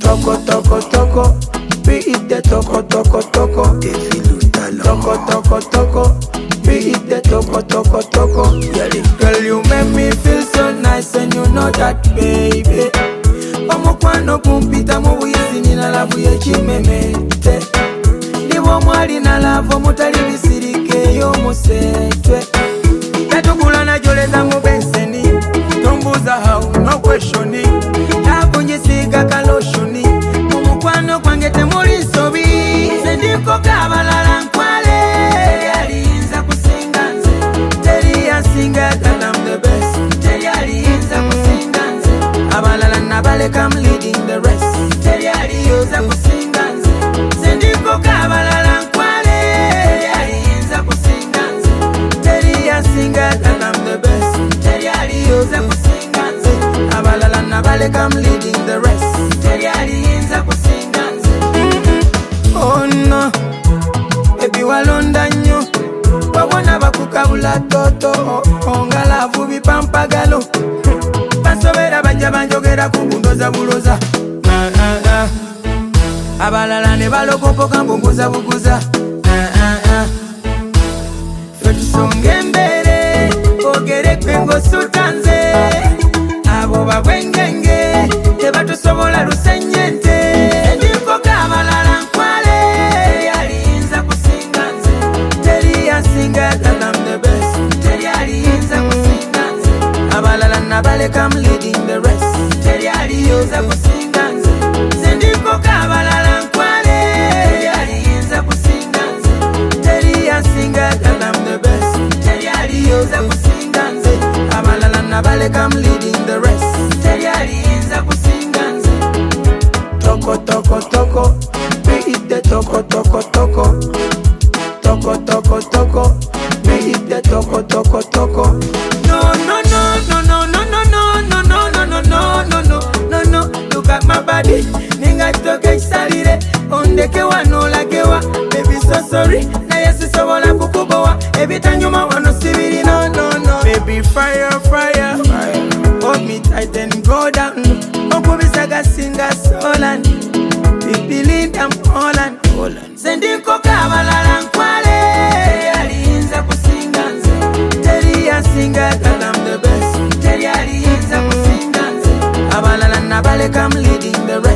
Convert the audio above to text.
Toko toko toko, we eat the toko toko toko. Toko toko toko, we eat the toko toko toko. Girl, you make me feel so nice and you know that, baby. Omukwano kumpita mu buyisi nina lavu y'ekimemete. Nibo mwali na lavu mutali bisirike y'omusetwe. Natugula na joleza mu benseni, tombuza how no questioni. Nakunyisiga kaloshoni, omukwano kwange temuli nsobi. Sendiko kabalala nkwale, teri aliyinza kusinga nze. Teri asinga that I'm the best. Teri aliyinza kusinga nze. Abalala nabaleka I'm leading the rest. Teri aliyinza kusinga nze. Sendiko kabalala nkwale, teri aliyinza kusinga nze. Teri asinga that I'm the best. Teri aliyinza kusinga nze. Abalala nabaleka I'm leading the rest. Teri aliyinza kusinga nze. Oh no, baby walonda nnyo. Wabona bakukabula toto, ongalavu bipampagalo. Basobera banja banjogera ku bundoza buloza. Abalala ne balokopoka mbunguza buguza. Fetusonge mbere, ogere kwengo sutanze. Abo babwengenge, tebatusobola lusenyente. Endiko kabalala nkwale, teri aliyinza kusinga nze. Teri asinga that I'm the best. Teri aliyinza kusinga nze. Abalala nabaleka I'm leading the rest. Teri aliyinza kusinga nze. Sendiko kabalala nkwale, teri aliyinza kusinga nze. Teri asinga that I'm the best. Teri aliyinza kusinga nze. Abalala nabaleka I'm leading the rest. Teri aliyinza kusinga nze. Toko toko toko, we eat the toko toko toko. Toko toko toko, we eat the toko toko toko. No no no no no no no no no no no no no no no no no. Look at my body, ninga toke isalire. Ondeke wanolakewa, baby so sorry. Na yesu sobola kukubowa, ebitanyuma wano sibiri no no no. Baby fire fire fire, hold me tight and go down. Okubisaga singa solan, baby lead I'm Holland. Sendiko kabalala nkwale, teri aliyinza kusinga nze. Teri asinga that I'm the best. Teri aliyinza kusinga nze. Abalala nabaleka I'm leading the rest.